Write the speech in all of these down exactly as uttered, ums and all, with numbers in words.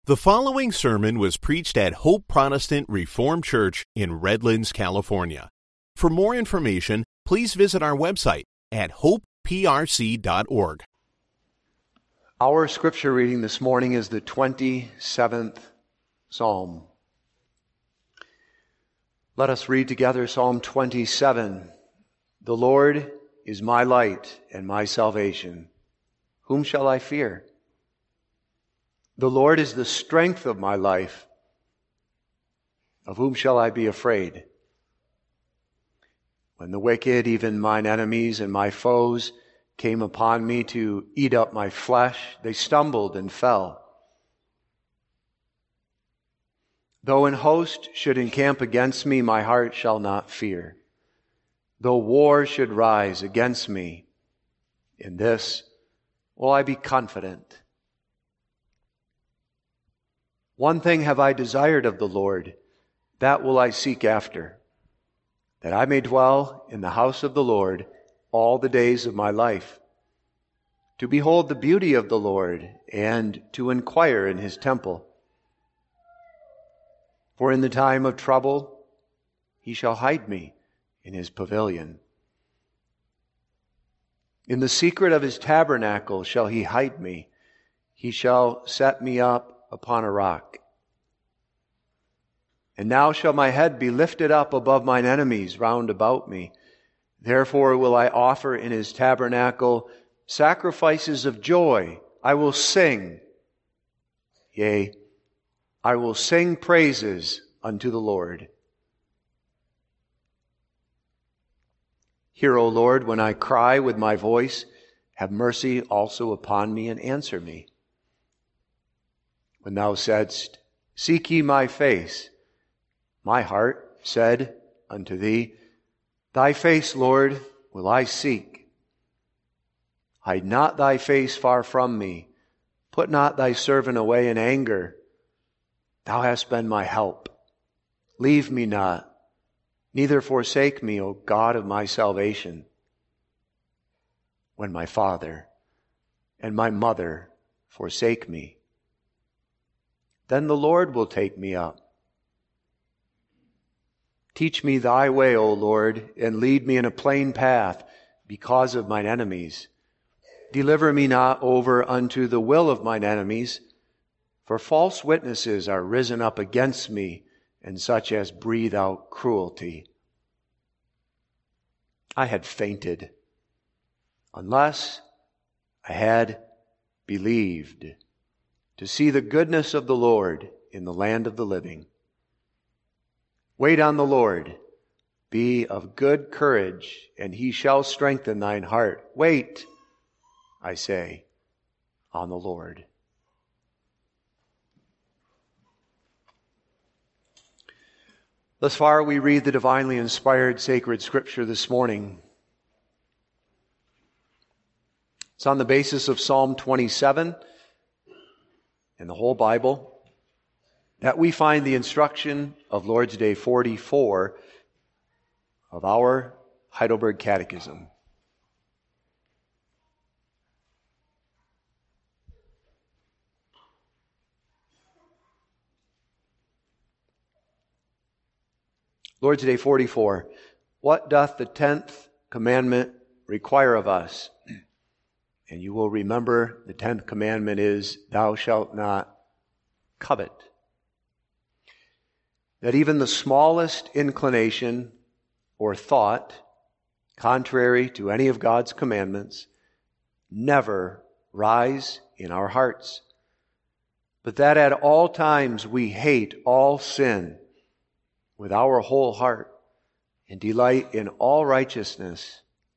The following sermon was preached at Hope Protestant Reformed Church in Redlands, California. For more information, please visit our website at hope p r c dot org. Our scripture reading this morning is the twenty-seventh Psalm. Let us read together Psalm twenty-seven. The Lord is my light and my salvation. Whom shall I fear? The Lord is the strength of my life. Of whom shall I be afraid? When the wicked, even mine enemies and my foes, came upon me to eat up my flesh, they stumbled and fell. Though an host should encamp against me, my heart shall not fear. Though war should rise against me, in this will I be confident. One thing have I desired of the Lord, that will I seek after, that I may dwell in the house of the Lord all the days of my life, to behold the beauty of the Lord and to inquire in his temple. For in the time of trouble he shall hide me in his pavilion. In the secret of his tabernacle shall he hide me. He shall set me up upon a rock. And now shall my head be lifted up above mine enemies round about me. Therefore will I offer in his tabernacle sacrifices of joy. I will sing. Yea, I will sing praises unto the Lord. Hear, O Lord, when I cry with my voice. Have mercy also upon me and answer me. When thou saidst, Seek ye my face, my heart said unto thee, Thy face, Lord, will I seek. Hide not thy face far from me. Put not thy servant away in anger. Thou hast been my help. Leave me not, neither forsake me, O God of my salvation. When my father and my mother forsake me, then the Lord will take me up. Teach me thy way, O Lord, and lead me in a plain path because of mine enemies. Deliver me not over unto the will of mine enemies, for false witnesses are risen up against me, and such as breathe out cruelty. I had fainted, unless I had believed to see the goodness of the Lord in the land of the living. Wait on the Lord. Be of good courage, and he shall strengthen thine heart. Wait, I say, on the Lord. Thus far, we read the divinely inspired sacred scripture this morning. It's on the basis of Psalm twenty-seven and the whole Bible that we find the instruction of Lord's Day forty-four of our Heidelberg Catechism. Lord's Day forty-four. What doth the tenth commandment require of us? And you will remember the tenth commandment is, Thou shalt not covet. That even the smallest inclination or thought, contrary to any of God's commandments, never rise in our hearts, but that at all times we hate all sin with our whole heart and delight in all righteousness.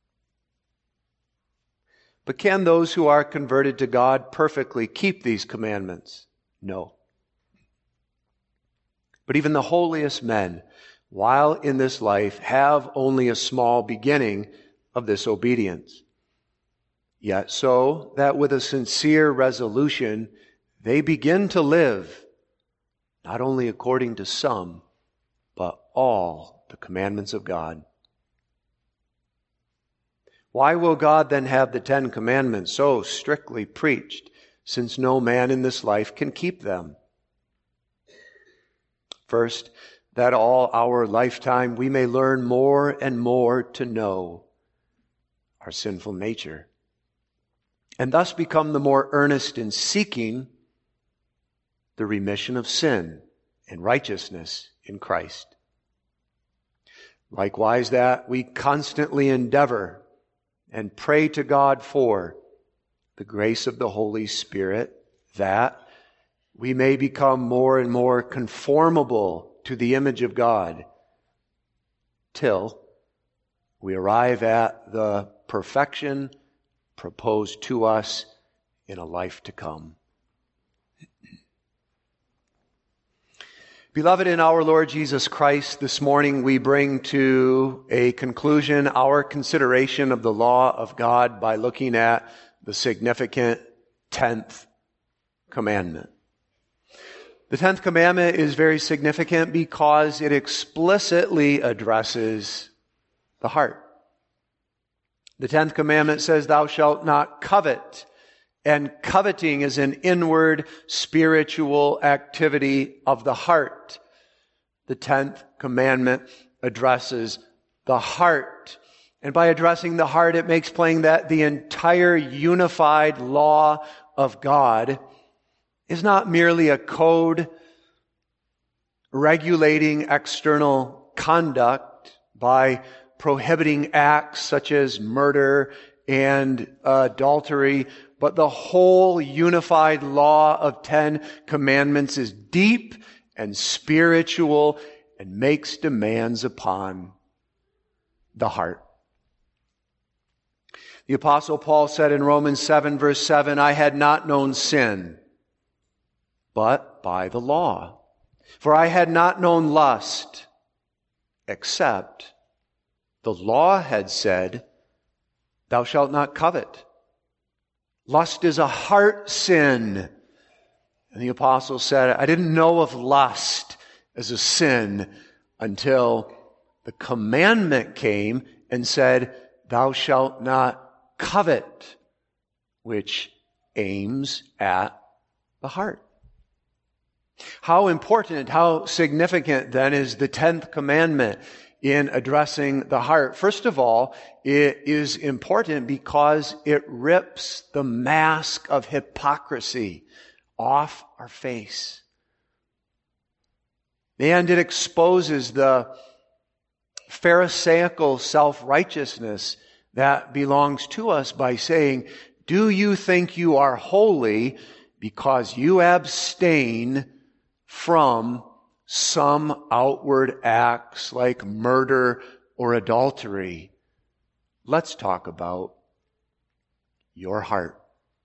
But can those who are converted to God perfectly keep these commandments? No. But even the holiest men, while in this life, have only a small beginning of this obedience. Yet so that with a sincere resolution, they begin to live, not only according to some, but all the commandments of God. Why will God then have the Ten Commandments so strictly preached, since no man in this life can keep them? First, that all our lifetime we may learn more and more to know our sinful nature, and thus become the more earnest in seeking the remission of sin and righteousness in Christ. Likewise, that we constantly endeavor and pray to God for the grace of the Holy Spirit, that we may become more and more conformable to the image of God, till we arrive at the perfection proposed to us in a life to come. Beloved in our Lord Jesus Christ, this morning we bring to a conclusion our consideration of the law of God by looking at the significant tenth commandment. The tenth commandment is very significant because it explicitly addresses the heart. The tenth commandment says, "Thou shalt not covet." And coveting is an inward spiritual activity of the heart. The tenth commandment addresses the heart. And by addressing the heart, it makes plain that the entire unified law of God is not merely a code regulating external conduct by prohibiting acts such as murder and uh, adultery, but the whole unified law of Ten Commandments is deep and spiritual and makes demands upon the heart. The Apostle Paul said in Romans seven, verse seven, "I had not known sin, but by the law. For I had not known lust, except the law had said, Thou shalt not covet." Lust is a heart sin. And the apostle said, I didn't know of lust as a sin until the commandment came and said, Thou shalt not covet, which aims at the heart. How important, how significant then is the tenth commandment in addressing the heart? First of all, it is important because it rips the mask of hypocrisy off our face. And it exposes the Pharisaical self-righteousness that belongs to us by saying, do you think you are holy because you abstain from some outward acts like murder or adultery? Let's talk about your heart.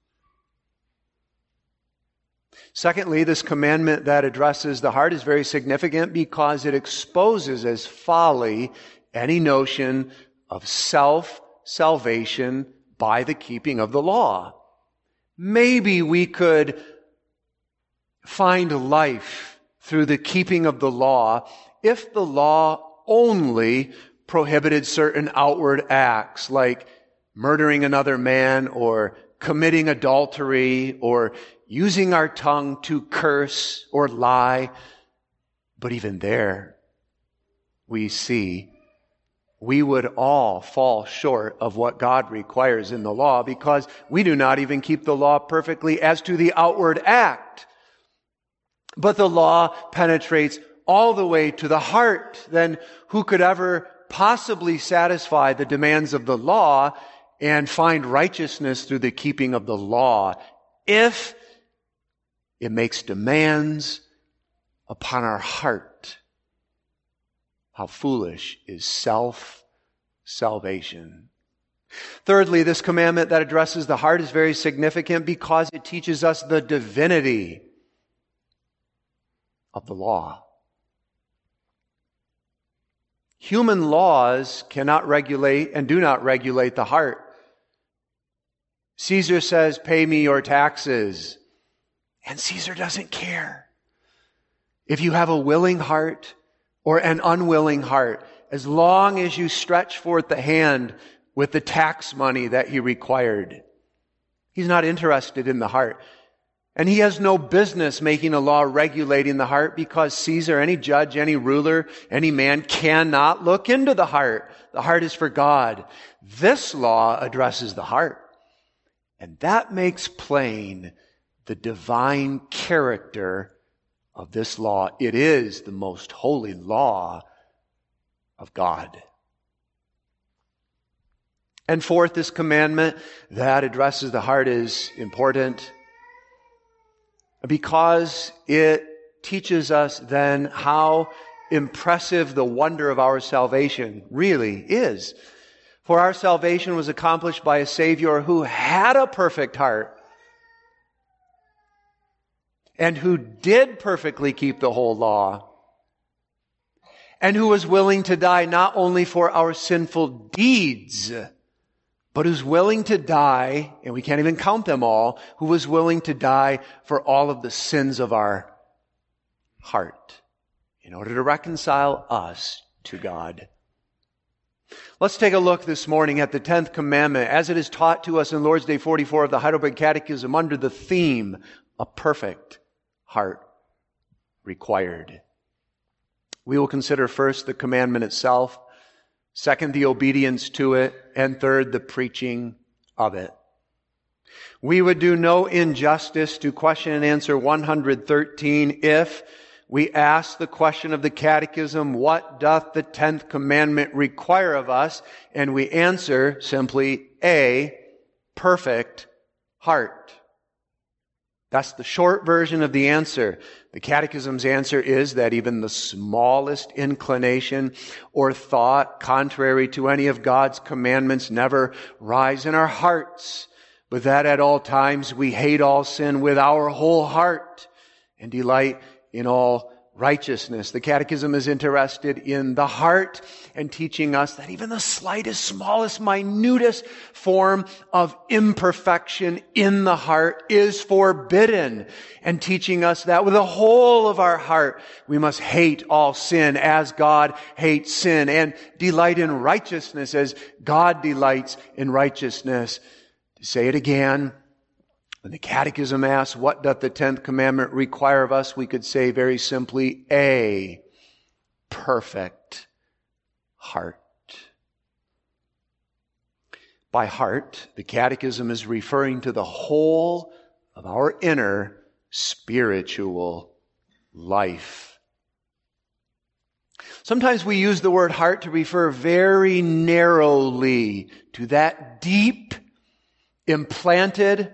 Secondly, this commandment that addresses the heart is very significant because it exposes as folly any notion of self-salvation by the keeping of the law. Maybe we could find life through the keeping of the law if the law only prohibited certain outward acts like murdering another man or committing adultery or using our tongue to curse or lie. But even there, we see we would all fall short of what God requires in the law because we do not even keep the law perfectly as to the outward act. But the law penetrates all the way to the heart. Then who could ever possibly satisfy the demands of the law and find righteousness through the keeping of the law if it makes demands upon our heart? How foolish is self-salvation. Thirdly, this commandment that addresses the heart is very significant because it teaches us the divinity of the law. Human laws cannot regulate and do not regulate the heart. Caesar says, pay me your taxes. And Caesar doesn't care. If you have a willing heart or an unwilling heart, as long as you stretch forth the hand with the tax money that he required, he's not interested in the heart. And he has no business making a law regulating the heart, because Caesar, any judge, any ruler, any man cannot look into the heart. The heart is for God. This law addresses the heart. And that makes plain the divine character of this law. It is the most holy law of God. And fourth, this commandment that addresses the heart is important because it teaches us then how impressive the wonder of our salvation really is. For our salvation was accomplished by a Savior who had a perfect heart and who did perfectly keep the whole law, and who was willing to die not only for our sinful deeds, but who's willing to die, and we can't even count them all, who was willing to die for all of the sins of our heart in order to reconcile us to God. Let's take a look this morning at the tenth commandment as it is taught to us in Lord's Day forty-four of the Heidelberg Catechism under the theme, a perfect heart required. We will consider first the commandment itself, second, the obedience to it, and third, the preaching of it. We would do no injustice to question and answer one hundred thirteen if we ask the question of the Catechism, what doth the tenth commandment require of us? And we answer simply, a perfect heart. That's the short version of the answer. The Catechism's answer is that even the smallest inclination or thought contrary to any of God's commandments never rise in our hearts, but that at all times we hate all sin with our whole heart and delight in all righteousness. The Catechism is interested in the heart and teaching us that even the slightest, smallest, minutest form of imperfection in the heart is forbidden, and teaching us that with the whole of our heart we must hate all sin as God hates sin, and delight in righteousness as God delights in righteousness. To say it again, when the Catechism asks, what doth the tenth commandment require of us? We could say very simply, a perfect heart. By heart, the Catechism is referring to the whole of our inner spiritual life. Sometimes we use the word heart to refer very narrowly to that deep, implanted,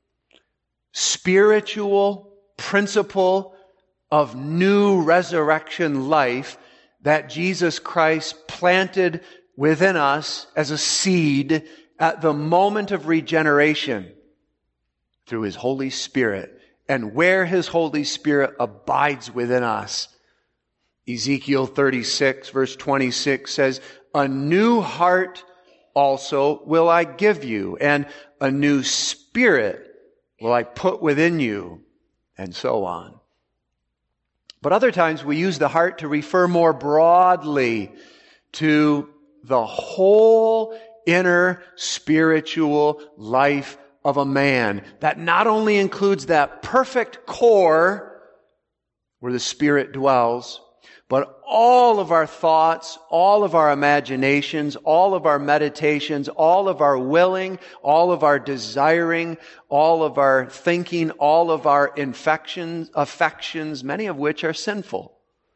spiritual principle of new resurrection life that Jesus Christ planted within us as a seed at the moment of regeneration through His Holy Spirit, and where His Holy Spirit abides within us. Ezekiel thirty-six verse twenty-six says, a new heart also will I give you, and a new spirit will I put within you, and so on. But other times we use the heart to refer more broadly to the whole inner spiritual life of a man. That not only includes that perfect core where the Spirit dwells, but all of our thoughts, all of our imaginations, all of our meditations, all of our willing, all of our desiring, all of our thinking, all of our infections, affections, many of which are sinful.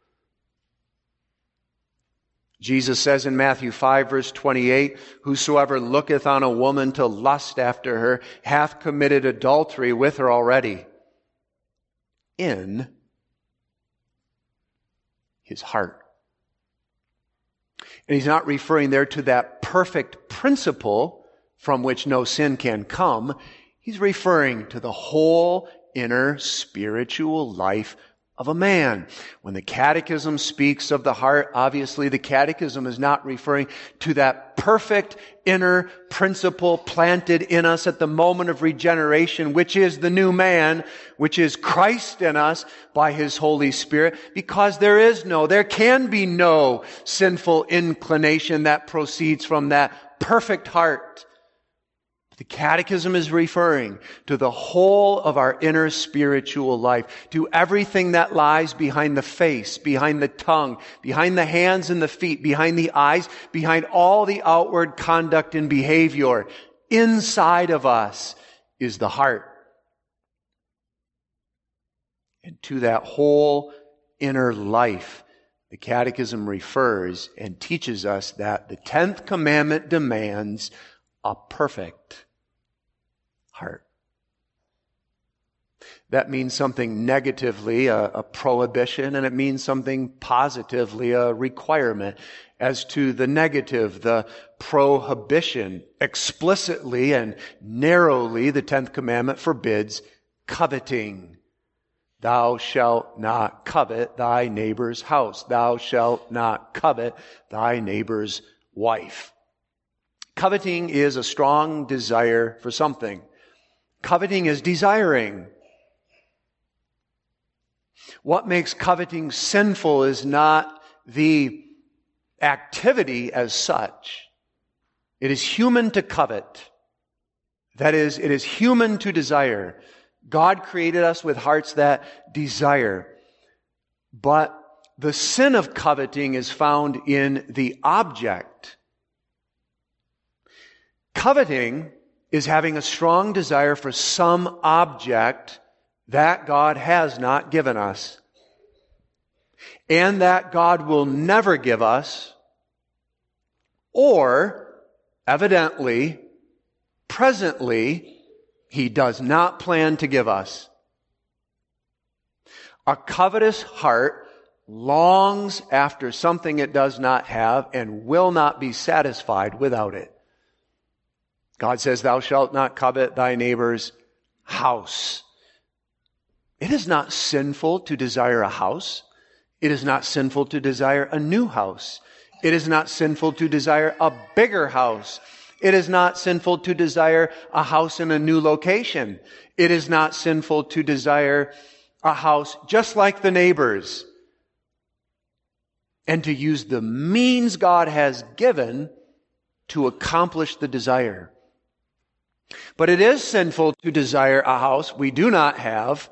Jesus says in Matthew five verse twenty-eight, whosoever looketh on a woman to lust after her hath committed adultery with her already in his heart. And he's not referring there to that perfect principle from which no sin can come. He's referring to the whole inner spiritual life of a man. When the Catechism speaks of the heart, obviously the Catechism is not referring to that perfect inner principle planted in us at the moment of regeneration, which is the new man, which is Christ in us by His Holy Spirit, because there is no, there can be no sinful inclination that proceeds from that perfect heart. The Catechism is referring to the whole of our inner spiritual life, to everything that lies behind the face, behind the tongue, behind the hands and the feet, behind the eyes, behind all the outward conduct and behavior. Inside of us is the heart. And to that whole inner life, the Catechism refers and teaches us that the tenth commandment demands a perfect heart. That means something negatively, a, a prohibition, and it means something positively, a requirement. As to the negative, the prohibition, explicitly and narrowly, the tenth commandment forbids coveting. Thou shalt not covet thy neighbor's house. Thou shalt not covet thy neighbor's wife. Coveting is a strong desire for something. Coveting is desiring. What makes coveting sinful is not the activity as such. It is human to covet. That is, it is human to desire. God created us with hearts that desire. But the sin of coveting is found in the object. Coveting is having a strong desire for some object that God has not given us, and that God will never give us, or, evidently, presently, He does not plan to give us. A covetous heart longs after something it does not have and will not be satisfied without it. God says, thou shalt not covet thy neighbor's house. It is not sinful to desire a house. It is not sinful to desire a new house. It is not sinful to desire a bigger house. It is not sinful to desire a house in a new location. It is not sinful to desire a house just like the neighbors, and to use the means God has given to accomplish the desire. But it is sinful to desire a house we do not have.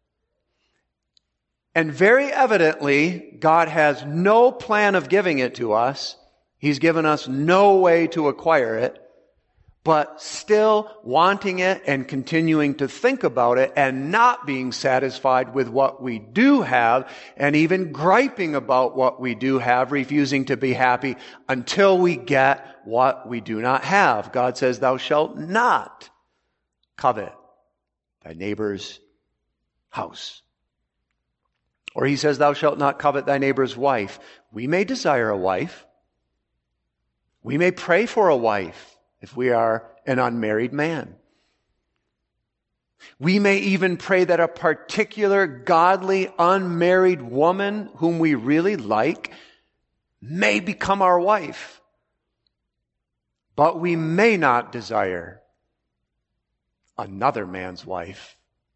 And very evidently, God has no plan of giving it to us. He's given us no way to acquire it. But still wanting it and continuing to think about it and not being satisfied with what we do have, and even griping about what we do have, refusing to be happy until we get what we do not have. God says, thou shalt not covet thy neighbor's house. Or He says, thou shalt not covet thy neighbor's wife. We may desire a wife. We may pray for a wife if we are an unmarried man. We may even pray that a particular godly unmarried woman whom we really like may become our wife. But we may not desire another man's wife.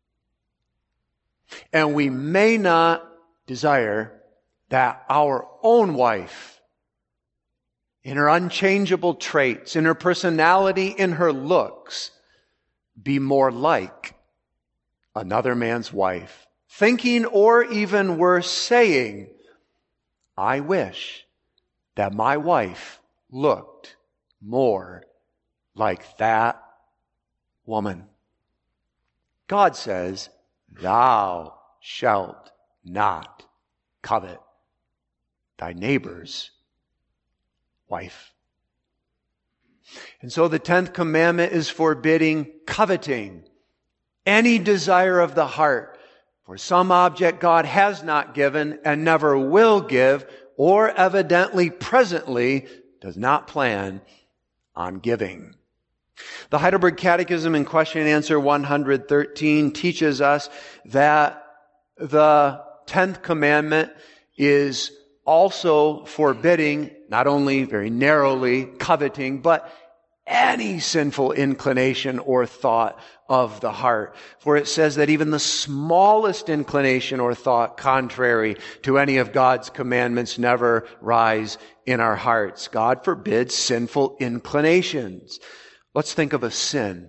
And we may not desire that our own wife, in her unchangeable traits, in her personality, in her looks, be more like another man's wife. Thinking, or even worse, saying, I wish that my wife looked more like that woman. God says, thou shalt not covet thy neighbor's wife. And so the tenth commandment is forbidding coveting, any desire of the heart for some object God has not given and never will give, or evidently presently does not plan on giving. The Heidelberg Catechism in question and answer one hundred thirteen teaches us that the tenth commandment is also forbidding, not only very narrowly coveting, but any sinful inclination or thought of the heart. For it says that even the smallest inclination or thought contrary to any of God's commandments never rise in our hearts. God forbids sinful inclinations. Let's think of a sin.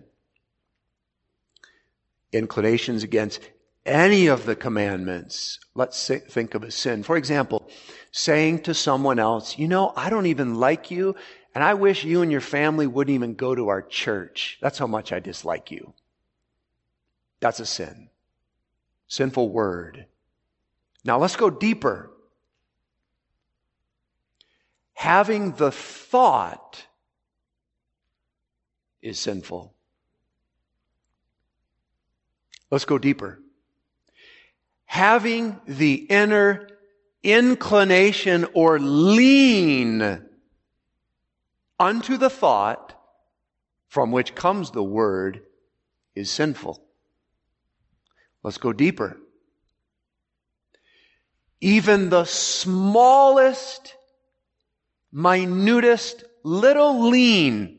Inclinations against any of the commandments. Let's think of a sin. For example, saying to someone else, you know, I don't even like you, and I wish you and your family wouldn't even go to our church. That's how much I dislike you. That's a sin. Sinful word. Now let's go deeper. Having the thought is sinful. Let's go deeper. Having the inner inclination or lean unto the thought from which comes the word is sinful. Let's go deeper. Even the smallest, minutest little lean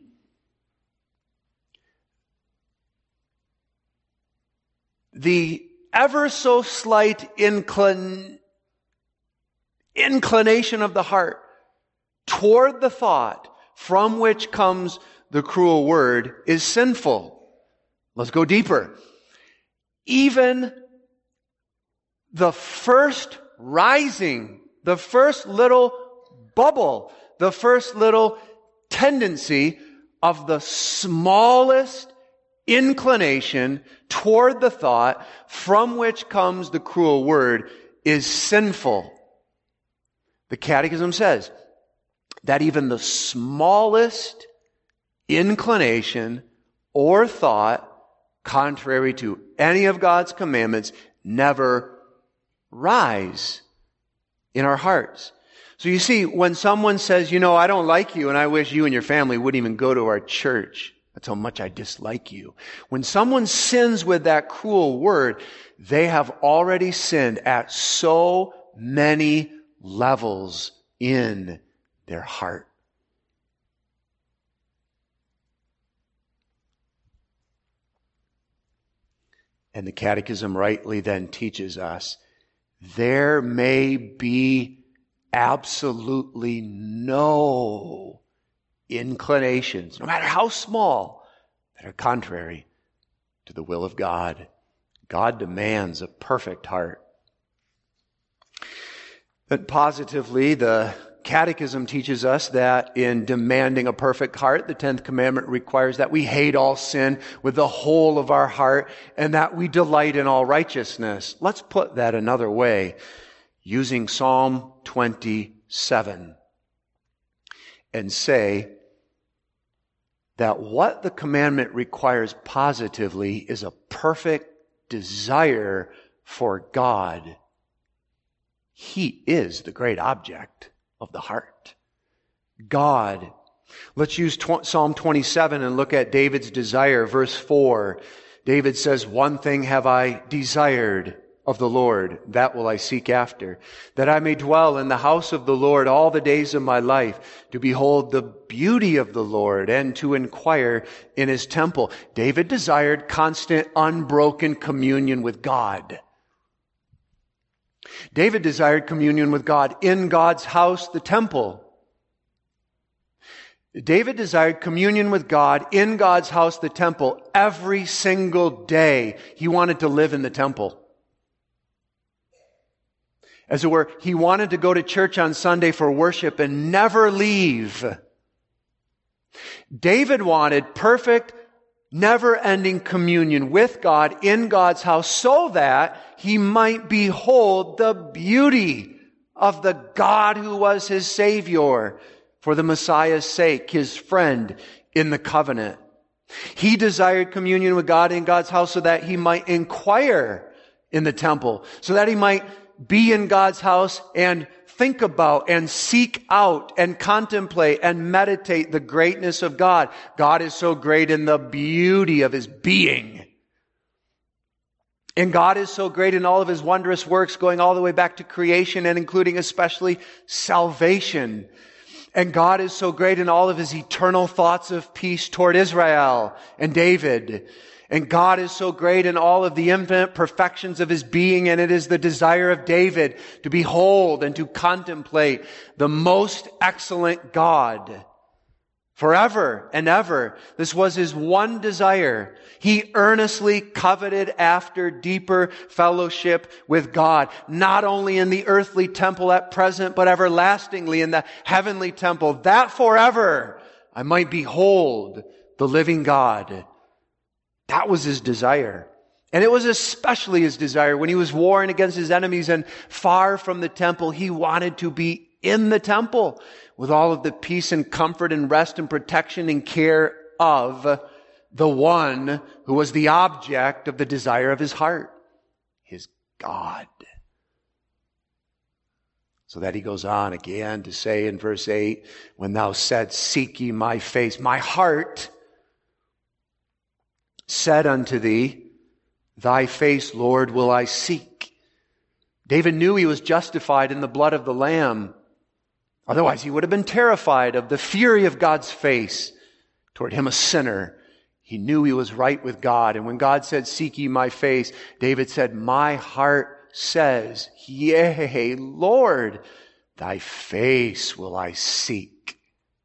the ever so slight inclin, inclination of the heart toward the thought from which comes the cruel word is sinful. Let's go deeper. Even the first rising, the first little bubble, the first little tendency of the smallest inclination toward the thought from which comes the cruel word is sinful. The Catechism says that even the smallest inclination or thought contrary to any of God's commandments never rise in our hearts. So you see, when someone says, you know, I don't like you and I wish you and your family wouldn't even go to our church, that's how much I dislike you. When someone sins with that cruel word, they have already sinned at so many levels in their heart. And the Catechism rightly then teaches us, there may be absolutely no inclinations, no matter how small, that are contrary to the will of God. God demands a perfect heart. But positively, the Catechism teaches us that in demanding a perfect heart, the tenth commandment requires that we hate all sin with the whole of our heart and that we delight in all righteousness. Let's put that another way, using Psalm twenty-seven, and say that what the commandment requires positively is a perfect desire for God. He is the great object of the heart. God. Let's use Psalm twenty-seven and look at David's desire. Verse four. David says, one thing have I desired of the Lord, that will I seek after, that I may dwell in the house of the Lord all the days of my life, to behold the beauty of the Lord and to inquire in His temple. David desired constant, unbroken communion with God. David desired communion with God in God's house, the temple. David desired communion with God in God's house, the temple, every single day. He wanted to live in the temple. As it were, he wanted to go to church on Sunday for worship and never leave. David wanted perfect, never-ending communion with God in God's house so that he might behold the beauty of the God who was his Savior for the Messiah's sake, his friend in the covenant. He desired communion with God in God's house so that he might inquire in the temple, so that he might be in God's house and think about and seek out and contemplate and meditate the greatness of God. God is so great in the beauty of His being. And God is so great in all of His wondrous works, going all the way back to creation and including especially salvation. And God is so great in all of His eternal thoughts of peace toward Israel and David. And God is so great in all of the infinite perfections of His being, and it is the desire of David to behold and to contemplate the most excellent God forever and ever. This was his one desire. He earnestly coveted after deeper fellowship with God, not only in the earthly temple at present, but everlastingly in the heavenly temple, that forever I might behold the living God. That was his desire. And it was especially his desire when he was warring against his enemies and far from the temple. He wanted to be in the temple with all of the peace and comfort and rest and protection and care of the one who was the object of the desire of his heart, his God. So that he goes on again to say in verse eight, when thou saidst, seek ye my face, my heart said unto thee, thy face, Lord, will I seek. David knew he was justified in the blood of the Lamb. Otherwise, he would have been terrified of the fury of God's face toward him, a sinner. He knew he was right with God. And when God said, seek ye my face, David said, my heart says, yea, Lord, thy face will I seek.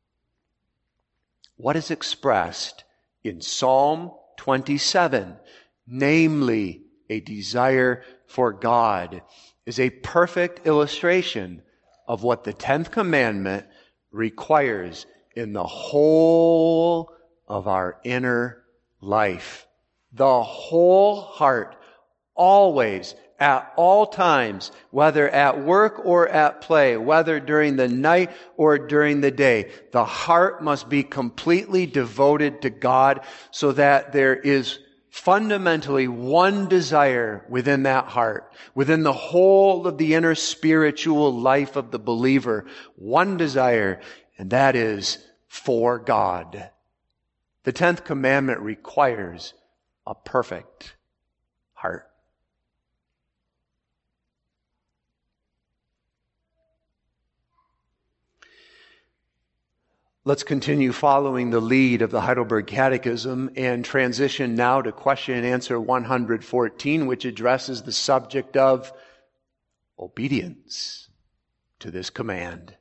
What is expressed in Psalm twenty-seven, namely a desire for God, is a perfect illustration of what the tenth commandment requires in the whole of our inner life. The whole heart, always, at all times, whether at work or at play, whether during the night or during the day, the heart must be completely devoted to God so that there is fundamentally one desire within that heart, within the whole of the inner spiritual life of the believer, one desire, and that is for God. The tenth commandment requires a perfect heart. Let's continue following the lead of the Heidelberg Catechism and transition now to question and answer one hundred fourteen, which addresses the subject of obedience to this command.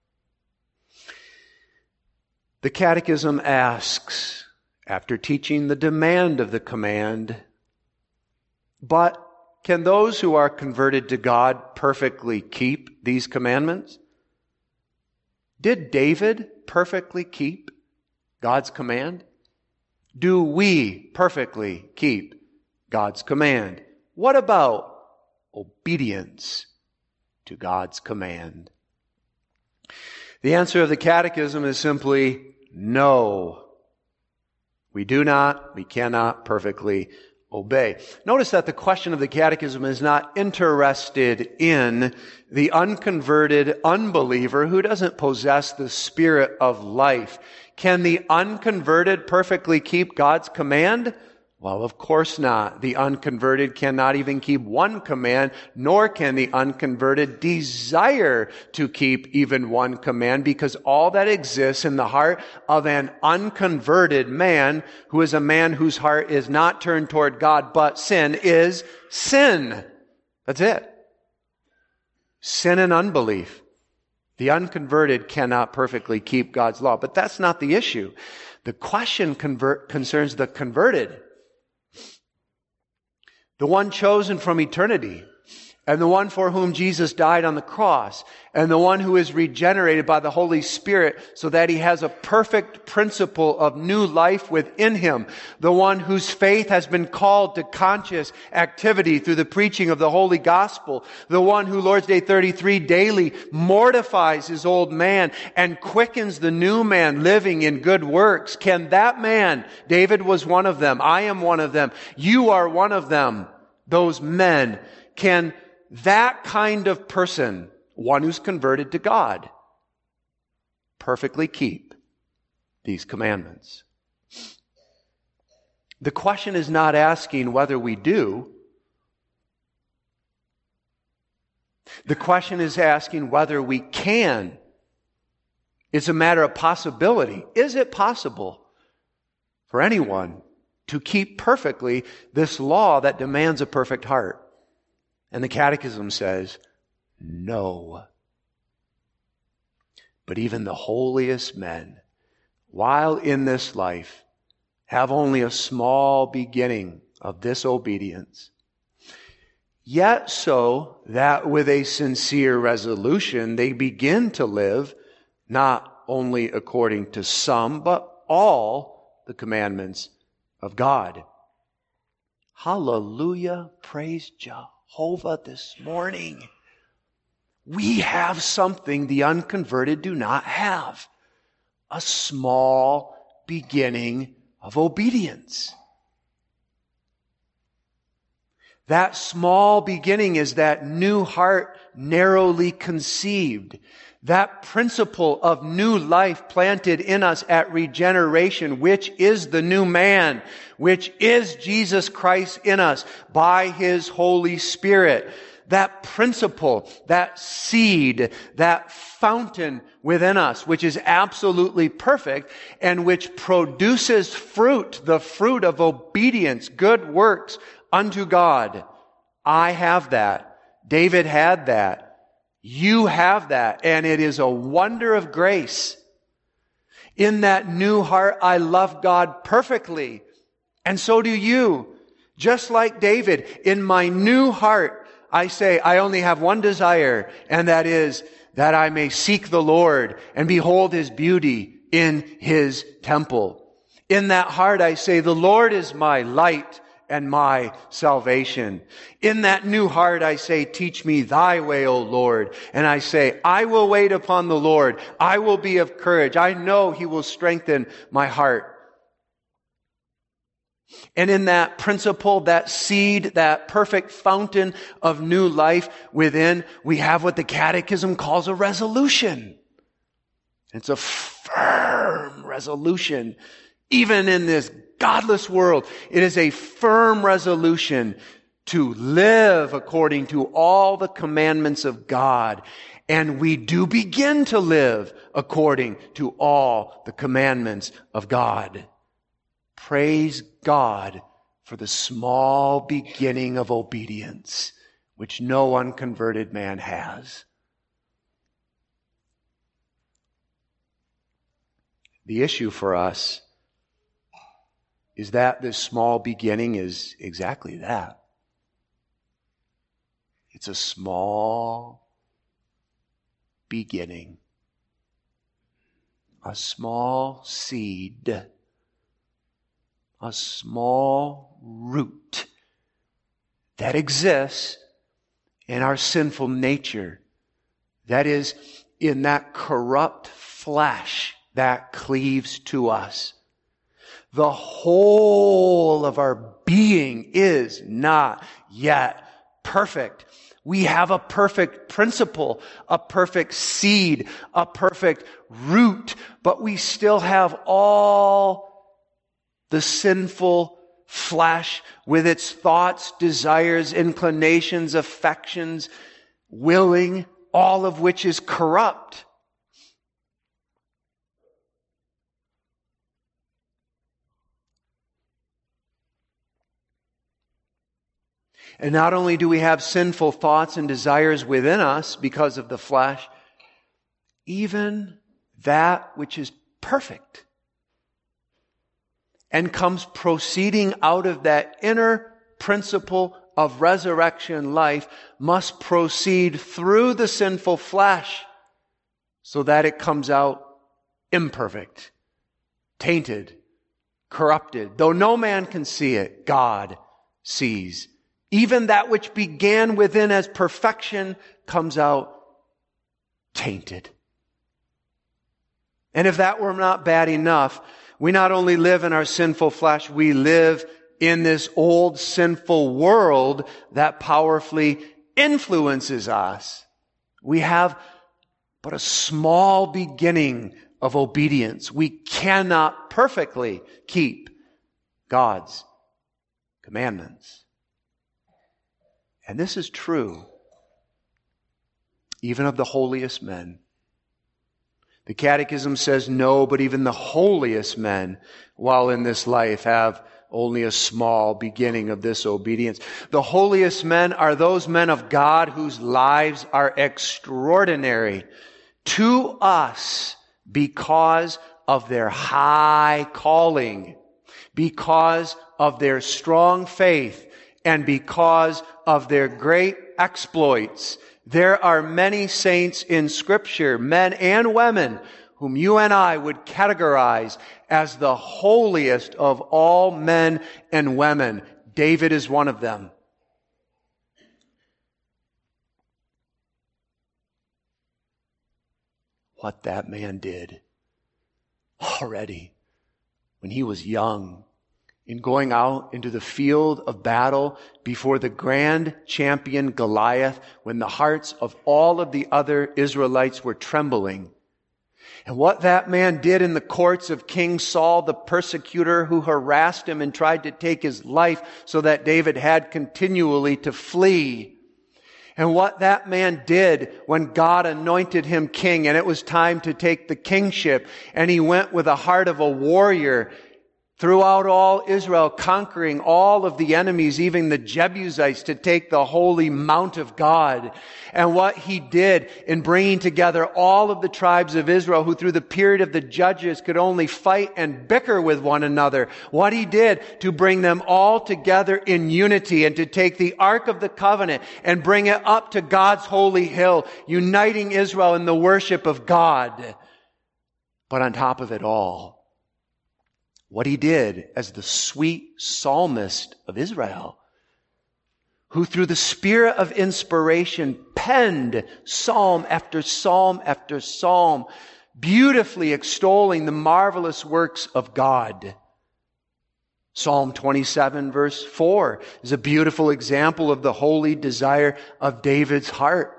The Catechism asks, after teaching the demand of the command, but can those who are converted to God perfectly keep these commandments? Did David perfectly keep God's command? Do we perfectly keep God's command? What about obedience to God's command? The answer of the Catechism is simply no. We do not, we cannot perfectly obey. Notice that the question of the Catechism is not interested in the unconverted unbeliever who doesn't possess the spirit of life. Can the unconverted perfectly keep God's command? Well, of course not. The unconverted cannot even keep one command, nor can the unconverted desire to keep even one command, because all that exists in the heart of an unconverted man, who is a man whose heart is not turned toward God but sin, is sin. That's it. Sin and unbelief. The unconverted cannot perfectly keep God's law, but that's not the issue. The question convert, concerns the converted. The one chosen from eternity, and the one for whom Jesus died on the cross, and the one who is regenerated by the Holy Spirit so that he has a perfect principle of new life within him, the one whose faith has been called to conscious activity through the preaching of the Holy Gospel, the one who Lord's Day thirty-three daily mortifies his old man and quickens the new man living in good works. Can that man, David was one of them, I am one of them, you are one of them, those men, can that kind of person, one who's converted to God, perfectly keep these commandments? The question is not asking whether we do. The question is asking whether we can. It's a matter of possibility. Is it possible for anyone to keep perfectly this law that demands a perfect heart? And the Catechism says, no. But even the holiest men while in this life, have only a small beginning of this obedience, yet so that with a sincere resolution they begin to live not only according to some, but all the commandments of God. Hallelujah. Praise Jehovah this morning. We have something the unconverted do not have. A small beginning of obedience. That small beginning is that new heart narrowly conceived. That principle of new life planted in us at regeneration, which is the new man, which is Jesus Christ in us by His Holy Spirit. That principle, that seed, that fountain within us, which is absolutely perfect and which produces fruit, the fruit of obedience, good works unto God. I have that. David had that. You have that, and it is a wonder of grace. In that new heart, I love God perfectly, and so do you. Just like David, in my new heart, I say, I only have one desire, and that is that I may seek the Lord and behold His beauty in His temple. In that heart, I say, the Lord is my light and my salvation. In that new heart, I say, teach me thy way, O Lord. And I say, I will wait upon the Lord. I will be of courage. I know He will strengthen my heart. And in that principle, that seed, that perfect fountain of new life within, we have what the Catechism calls a resolution. It's a firm resolution. Even in this godless world, it is a firm resolution to live according to all the commandments of God. And we do begin to live according to all the commandments of God. Praise God for the small beginning of obedience, which no unconverted man has. The issue for us is that this small beginning is exactly that. It's a small beginning. A small seed. A small root that exists in our sinful nature. That is, in that corrupt flesh that cleaves to us. The whole of our being is not yet perfect. We have a perfect principle, a perfect seed, a perfect root, but we still have all the sinful flesh with its thoughts, desires, inclinations, affections, willing, all of which is corrupt. And not only do we have sinful thoughts and desires within us because of the flesh, even that which is perfect and comes proceeding out of that inner principle of resurrection life must proceed through the sinful flesh so that it comes out imperfect, tainted, corrupted. Though no man can see it, God sees. Even that which began within as perfection comes out tainted. And if that were not bad enough, we not only live in our sinful flesh, we live in this old sinful world that powerfully influences us. We have but a small beginning of obedience. We cannot perfectly keep God's commandments. And this is true even of the holiest men. The Catechism says no, but even the holiest men, while in this life, have only a small beginning of this obedience. The holiest men are those men of God whose lives are extraordinary to us because of their high calling, because of their strong faith, and because of their great exploits. There are many saints in Scripture, men and women, whom you and I would categorize as the holiest of all men and women. David is one of them. What that man did already when he was young, in going out into the field of battle before the grand champion Goliath, when the hearts of all of the other Israelites were trembling. And what that man did in the courts of King Saul, the persecutor who harassed him and tried to take his life so that David had continually to flee. And what that man did when God anointed him king and it was time to take the kingship, and he went with a heart of a warrior throughout all Israel, conquering all of the enemies, even the Jebusites, to take the holy mount of God. And what he did in bringing together all of the tribes of Israel, who through the period of the judges could only fight and bicker with one another. What he did to bring them all together in unity and to take the Ark of the Covenant and bring it up to God's holy hill, uniting Israel in the worship of God. But on top of it all, what he did as the sweet psalmist of Israel, who through the spirit of inspiration penned psalm after psalm after psalm, beautifully extolling the marvelous works of God. Psalm twenty-seven verse four is a beautiful example of the holy desire of David's heart.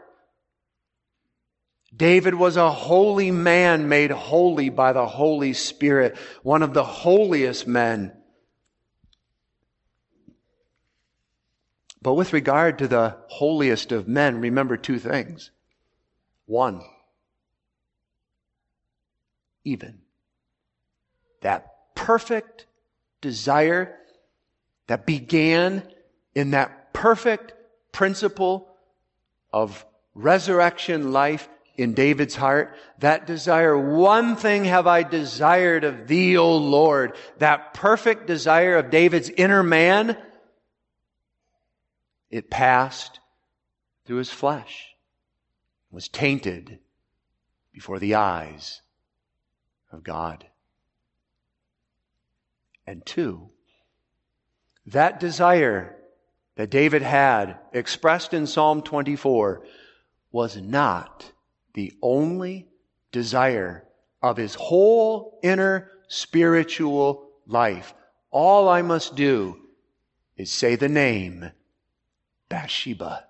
David was a holy man made holy by the Holy Spirit, one of the holiest men. But with regard to the holiest of men, remember two things. One, even that perfect desire that began in that perfect principle of resurrection life in David's heart, that desire, one thing have I desired of thee, O Lord, that perfect desire of David's inner man, it passed through his flesh, was tainted before the eyes of God. And two, that desire that David had expressed in Psalm twenty-four was not the only desire of his whole inner spiritual life. All I must do is say the name Bathsheba.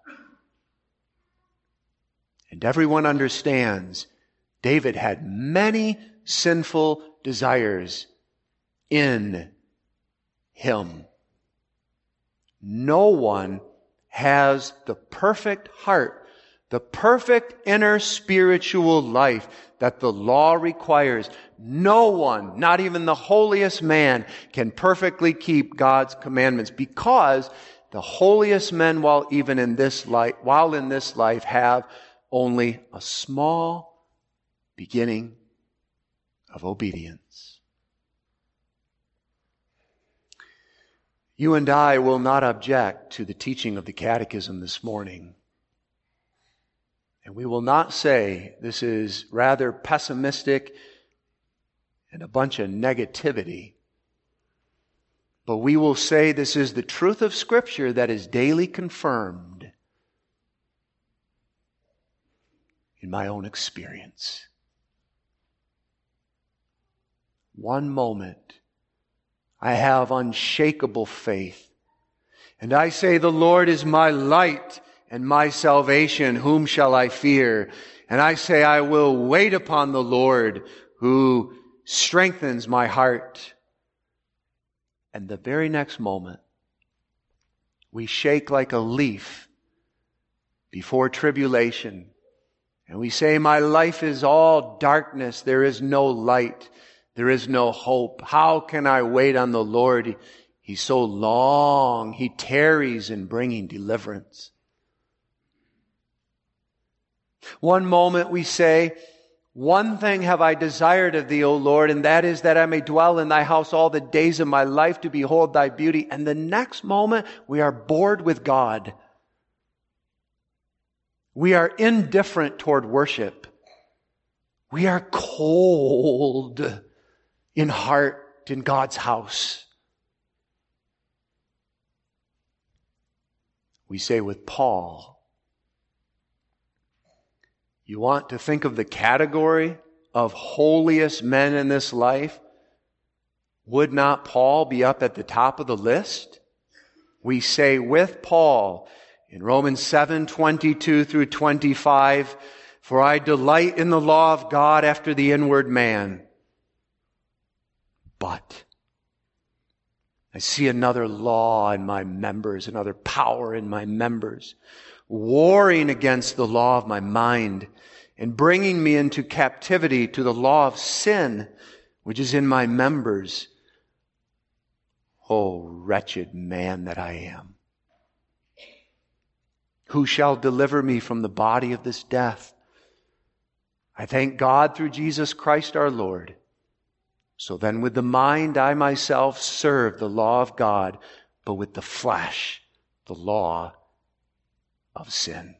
And everyone understands David had many sinful desires in him. No one has the perfect heart, the perfect inner spiritual life that the law requires. No one, not even the holiest man, can perfectly keep God's commandments, because the holiest men, while even in this life, while in this life, have only a small beginning of obedience. You and I will not object to the teaching of the Catechism this morning. And we will not say this is rather pessimistic and a bunch of negativity. But we will say this is the truth of Scripture that is daily confirmed in my own experience. One moment, I have unshakable faith. And I say, the Lord is my light and my salvation, whom shall I fear? And I say, I will wait upon the Lord, who strengthens my heart. And the very next moment, we shake like a leaf before tribulation. And we say, my life is all darkness. There is no light. There is no hope. How can I wait on the Lord? He's so long. He tarries in bringing deliverance. One moment we say, One thing have I desired of thee, O Lord, and that is that I may dwell in thy house all the days of my life to behold thy beauty. And the next moment, we are bored with God. We are indifferent toward worship. We are cold in heart in God's house. We say with Paul, you want to think of the category of holiest men in this life? Would not Paul be up at the top of the list? We say with Paul in Romans seven, twenty-two through twenty-five, for I delight in the law of God after the inward man. But I see another law in my members, another power in my members, warring against the law of my mind and bringing me into captivity to the law of sin, which is in my members. Oh, wretched man that I am! Who shall deliver me from the body of this death? I thank God through Jesus Christ our Lord. So then with the mind I myself serve the law of God, but with the flesh the law of sin.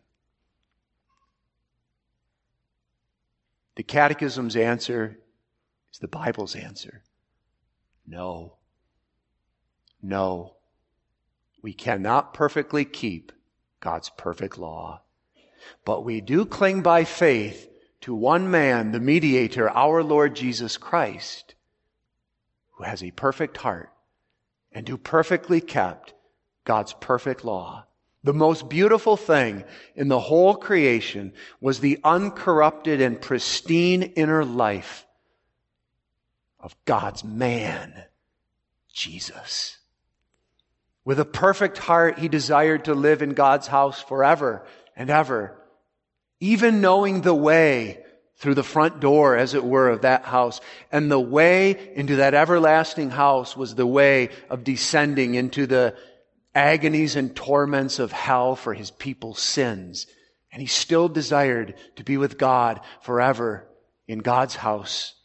The Catechism's answer is the Bible's answer. No. No. We cannot perfectly keep God's perfect law. But we do cling by faith to one man, the mediator, our Lord Jesus Christ, who has a perfect heart and who perfectly kept God's perfect law. The most beautiful thing in the whole creation was the uncorrupted and pristine inner life of God's man, Jesus. With a perfect heart, he desired to live in God's house forever and ever, even knowing the way through the front door, as it were, of that house. And the way into that everlasting house was the way of descending into the agonies and torments of hell for his people's sins. And he still desired to be with God forever in God's house.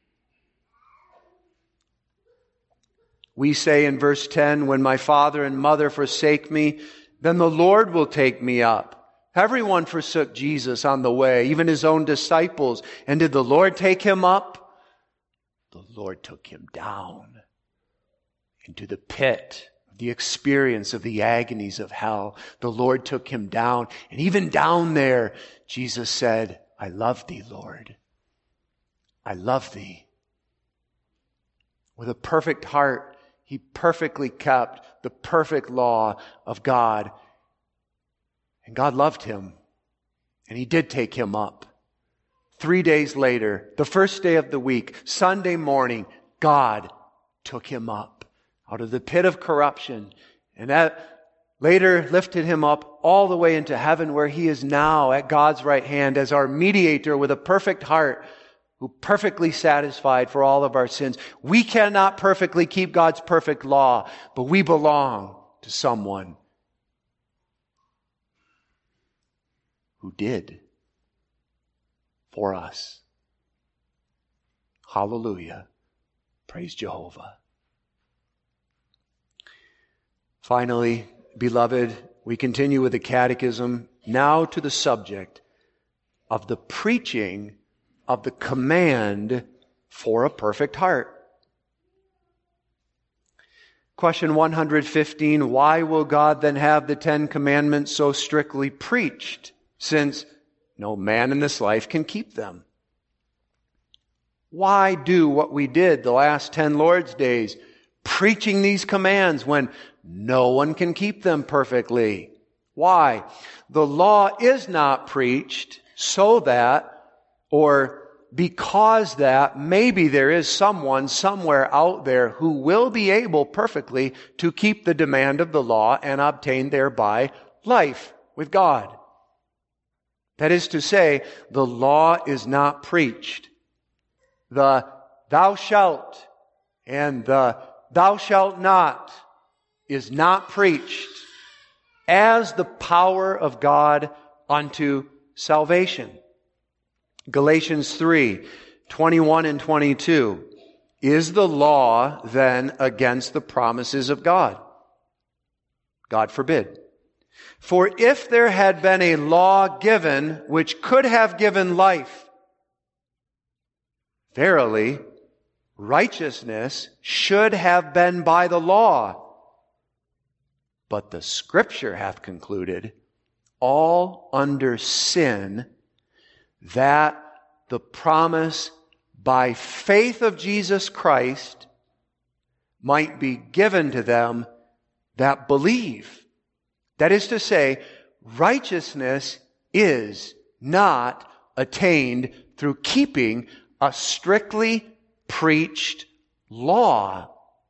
We say in verse ten, when my father and mother forsake me, then the Lord will take me up. Everyone forsook Jesus on the way, even his own disciples. And did the Lord take him up? The Lord took him down into the pit, the experience of the agonies of hell. The Lord took him down. And even down there, Jesus said, I love thee, Lord. I love thee. With a perfect heart, he perfectly kept the perfect law of God. And God loved him. And he did take him up. Three days later, the first day of the week, Sunday morning, God took him up out of the pit of corruption. And that later lifted him up all the way into heaven, where he is now at God's right hand as our mediator with a perfect heart, who perfectly satisfied for all of our sins. We cannot perfectly keep God's perfect law, but we belong to someone who did for us. Hallelujah. Praise Jehovah. Finally, beloved, we continue with the Catechism, now to the subject of the preaching of the command for a perfect heart. Question one hundred fifteen, why will God then have the Ten Commandments so strictly preached, since no man in this life can keep them? Why do what we did the last ten Lord's days, preaching these commands when no one can keep them perfectly? Why? The law is not preached so that, or because that, maybe there is someone somewhere out there who will be able perfectly to keep the demand of the law and obtain thereby life with God. That is to say, the law is not preached. The thou shalt and the thou shalt not is not preached as the power of God unto salvation. Galatians three, twenty-one and twenty-two. Is the law then against the promises of God? God forbid. For if there had been a law given which could have given life, verily, righteousness should have been by the law. But the Scripture hath concluded, all under sin, that the promise by faith of Jesus Christ might be given to them that believe. That is to say, righteousness is not attained through keeping a strictly preached law.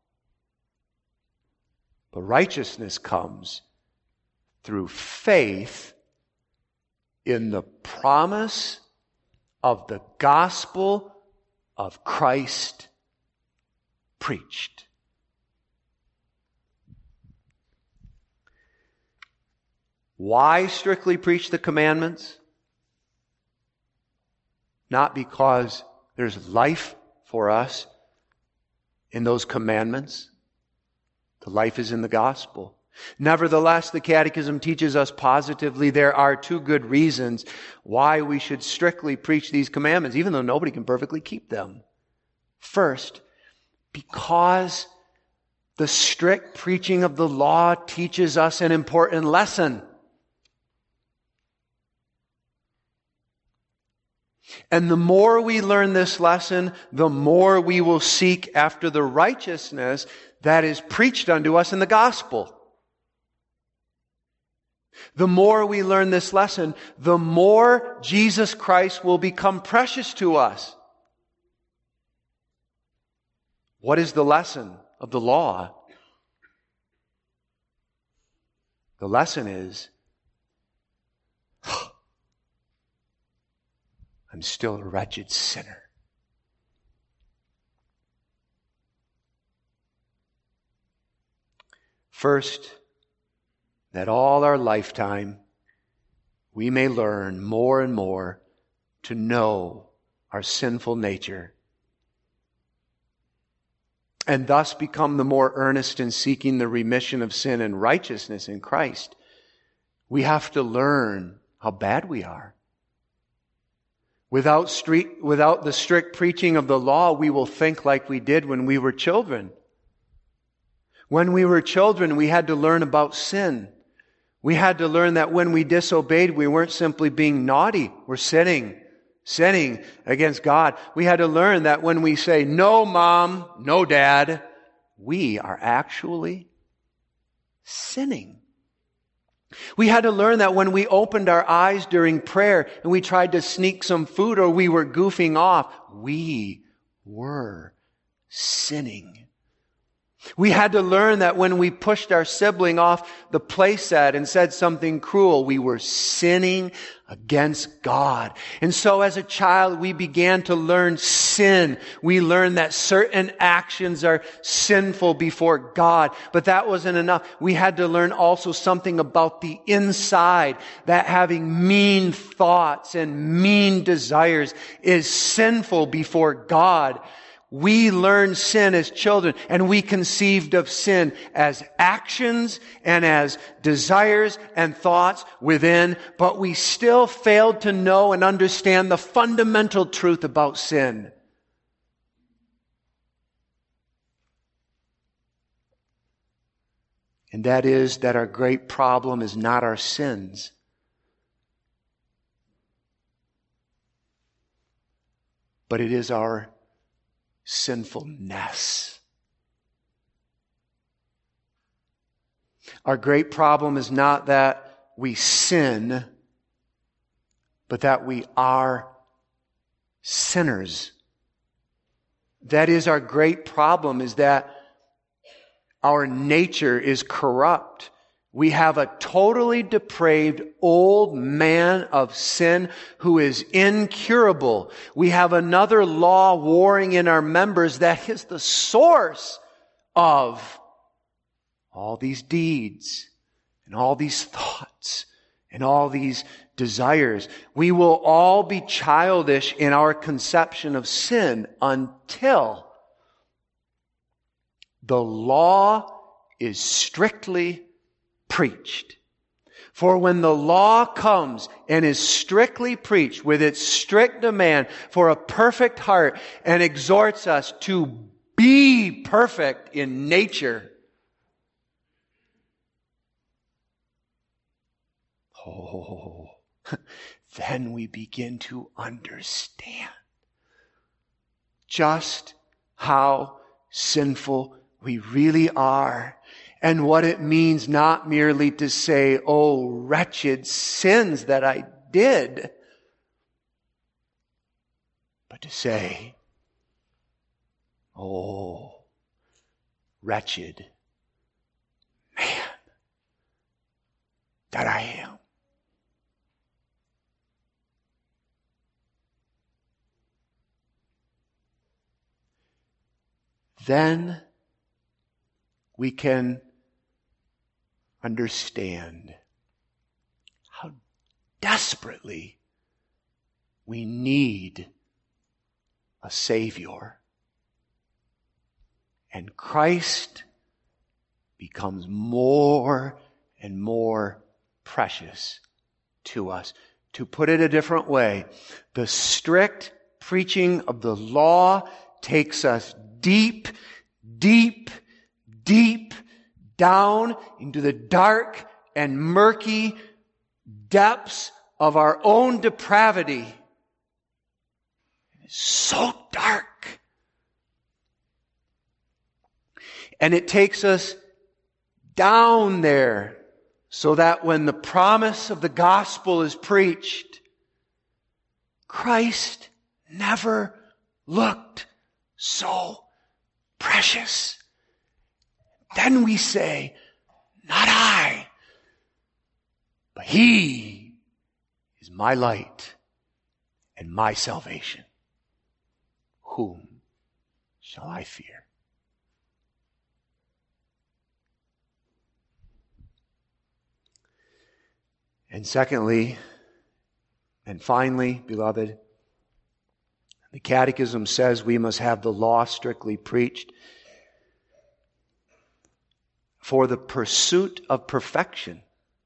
But righteousness comes through faith in the promise of the gospel of Christ preached. Why strictly preach the commandments? Not because there's life for us in those commandments. The life is in the gospel. Nevertheless, the Catechism teaches us positively there are two good reasons why we should strictly preach these commandments, even though nobody can perfectly keep them. First, because the strict preaching of the law teaches us an important lesson. And the more we learn this lesson, the more we will seek after the righteousness that is preached unto us in the gospel. The more we learn this lesson, the more Jesus Christ will become precious to us. What is the lesson of the law? The lesson is, I'm still a wretched sinner. First, that all our lifetime we may learn more and more to know our sinful nature, and thus become the more earnest in seeking the remission of sin and righteousness in Christ. We have to learn how bad we are. Without, street, without the strict preaching of the law, we will think like we did when we were children. When we were children, we had to learn about sin. We had to learn that when we disobeyed, we weren't simply being naughty. We're sinning, sinning against God. We had to learn that when we say, no, Mom, no, Dad, we are actually sinning. We had to learn that when we opened our eyes during prayer and we tried to sneak some food or we were goofing off, we were sinning. We had to learn that when we pushed our sibling off the playset and said something cruel, we were sinning against God. And so as a child, we began to learn sin. We learned that certain actions are sinful before God. But that wasn't enough. We had to learn also something about the inside, that having mean thoughts and mean desires is sinful before God. We learned sin as children, and we conceived of sin as actions and as desires and thoughts within, but we still failed to know and understand the fundamental truth about sin. And that is that our great problem is not our sins, but it is our sinfulness. Our great problem is not that we sin, but that we are sinners. That is our great problem, is that our nature is corrupt. We have a totally depraved old man of sin who is incurable. We have another law warring in our members that is the source of all these deeds and all these thoughts and all these desires. We will all be childish in our conception of sin until the law is strictly preached. For when the law comes and is strictly preached with its strict demand for a perfect heart and exhorts us to be perfect in nature, oh, then we begin to understand just how sinful we really are, and what it means not merely to say, oh, wretched sins that I did, but to say, oh, wretched man that I am. Then we can understand how desperately we need a Savior. And Christ becomes more and more precious to us. To put it a different way, the strict preaching of the law takes us deep, deep, deep down into the dark and murky depths of our own depravity. It's so dark. And it takes us down there so that when the promise of the gospel is preached, Christ never looked so precious. Then we say, not I, but He is my light and my salvation. Whom shall I fear? And secondly, and finally, beloved, the Catechism says we must have the law strictly preached for the pursuit of perfection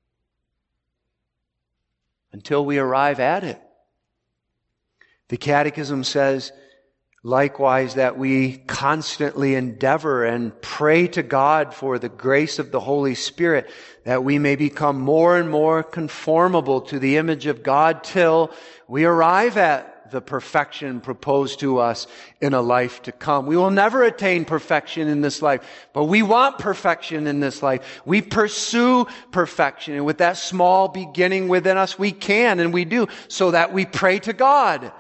until we arrive at it. The Catechism says likewise that we constantly endeavor and pray to God for the grace of the Holy Spirit, that we may become more and more conformable to the image of God till we arrive at the perfection proposed to us in a life to come. We will never attain perfection in this life, but we want perfection in this life. We pursue perfection, and with that small beginning within us, we can and we do, so that we pray to God.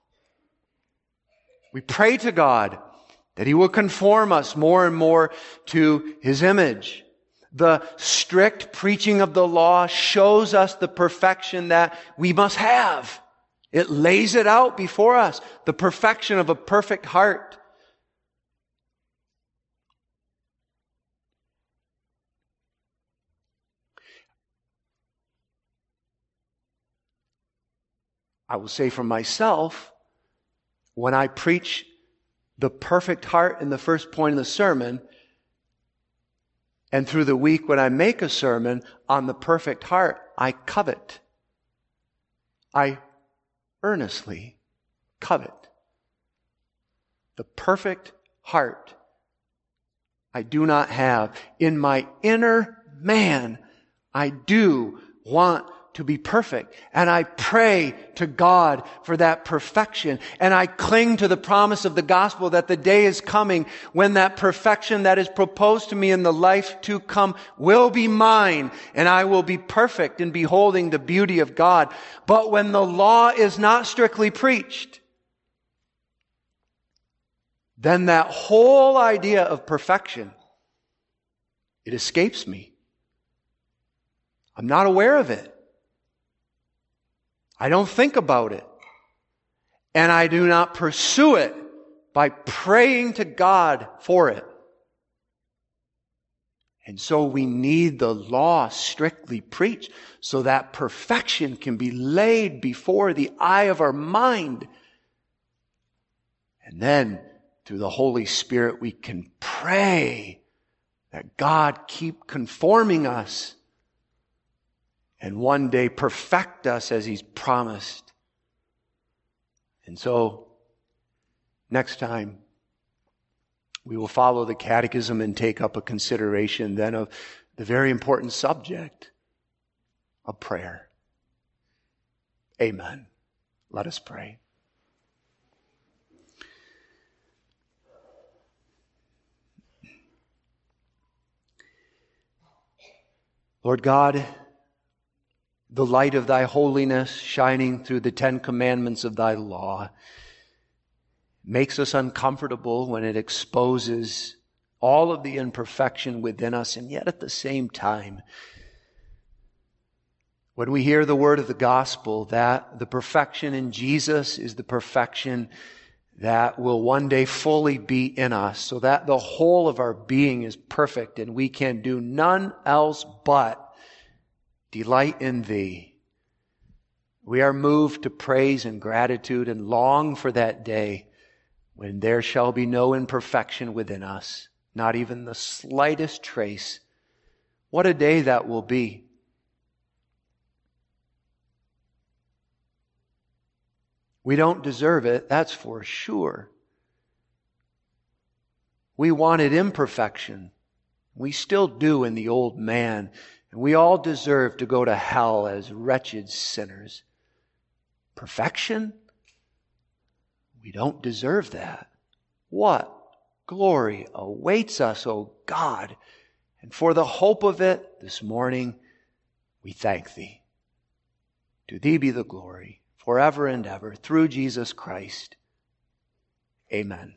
We pray to God that He will conform us more and more to His image. The strict preaching of the law shows us the perfection that we must have. It lays it out before us, the perfection of a perfect heart. I will say for myself, when I preach the perfect heart in the first point of the sermon, and through the week when I make a sermon on the perfect heart, I covet. I earnestly covet the perfect heart I do not have. In my inner man, I do want to be perfect. And I pray to God for that perfection. And I cling to the promise of the gospel that the day is coming when that perfection that is proposed to me in the life to come will be mine. And I will be perfect in beholding the beauty of God. But when the law is not strictly preached, then that whole idea of perfection, it escapes me. I'm not aware of it. I don't think about it. And I do not pursue it by praying to God for it. And so we need the law strictly preached so that perfection can be laid before the eye of our mind. And then through the Holy Spirit we can pray that God keep conforming us and one day perfect us as He's promised. And so next time we will follow the catechism and take up a consideration then of the very important subject of prayer. Amen. Let us pray. Lord God, the light of Thy holiness shining through the Ten Commandments of Thy law makes us uncomfortable when it exposes all of the imperfection within us, and yet at the same time, when we hear the word of the gospel that the perfection in Jesus is the perfection that will one day fully be in us, so that the whole of our being is perfect and we can do none else but delight in Thee. We are moved to praise and gratitude and long for that day when there shall be no imperfection within us, not even the slightest trace. What a day that will be. We don't deserve it, that's for sure. We wanted imperfection. We still do in the old man. And we all deserve to go to hell as wretched sinners. Perfection? We don't deserve that. What glory awaits us, O God. And for the hope of it this morning, we thank Thee. To Thee be the glory forever and ever through Jesus Christ. Amen.